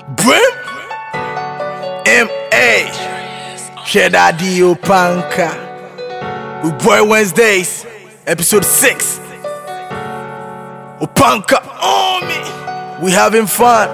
Brim M.A. Shedadio Panka with Boy Wednesdays, episode 6. Opanka on me. We having fun.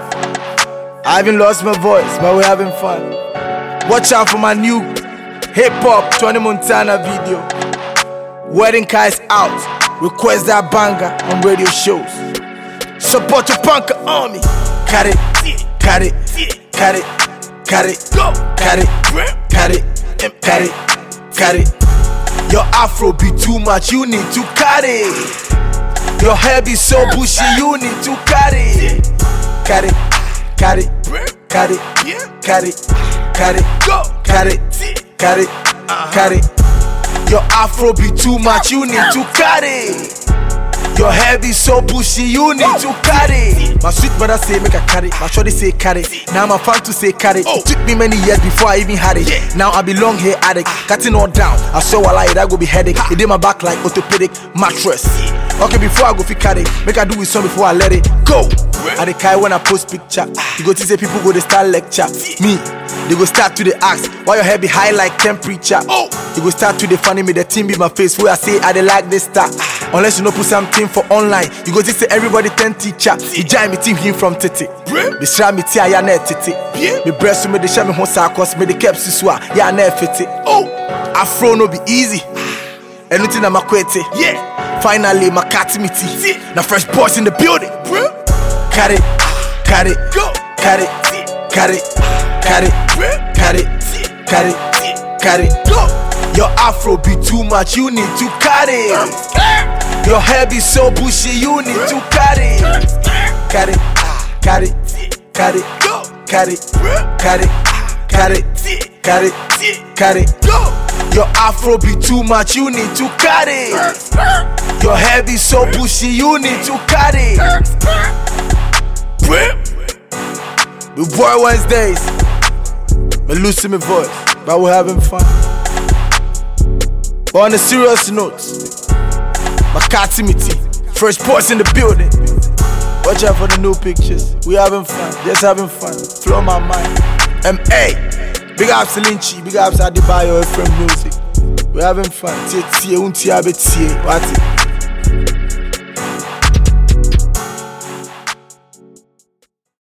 I haven't lost my voice, but we're having fun. Watch out for my new hip-hop Tony Montana video. Wedding Kai's out. Request that banger on radio shows. Support Opanka on me. Cut it, cut it, cut it, cut it, go, cut it, cut it, cut it, cut it. Your afro be too much, you need to cut it. Your hair be so bushy, you need to cut it. Cut it, cut it, cut it, cut it, cut it, go, cut it, cut it, cut it. Your afro be too much, you need to cut it. Your hair be so bushy, you need to cut it. My sweet brother say make I cut it, my shorty say cut it. Now I'm fan to say cut it. It took me many years before I even had it. Now I be long hair addict, cutting all down. I saw while I that go be headache. It did my back like orthopedic mattress. Okay, before I go fi cut it, make I do it some before I let it go. I the kai when I post picture, you go to say people go to start lecture. Me, they go start to the ask why your hair be high like temperature. You go start to the funny me, the team be my face where I say I dey like this star. Unless you no put something for online, you go to say everybody 10 teacher. You join me team him from titi. Me share me tea ya net titi. Me breast me the share me hon sarcos me the caps swa ya net fiti. Afro no be easy. Anything na makwete. Finally my cat me tea. Now fresh boys in the building. Cut it, cut it, go, cut it, cut it, cut it, cut it, cut it, cut it, go. Your afro be too much, you need to cut it. Your hair be so bushy, you need to cut it. Cut it, cut it, cut it, go, cut it, cut it, cut it, cut it, cut it, go. Your afro be too much, you need to cut it. Your hair be so bushy, you need to cut it. The Boy Wednesdays. Me losing my voice, but we're having fun. But on a serious note, my catimity, fresh boys in the building. Watch out for the new pictures. We having fun, just having fun. Flow my mind. M.A. Big ups to Lynchy, big ups to Adebayo FM Music. We having fun. Tie, what's it?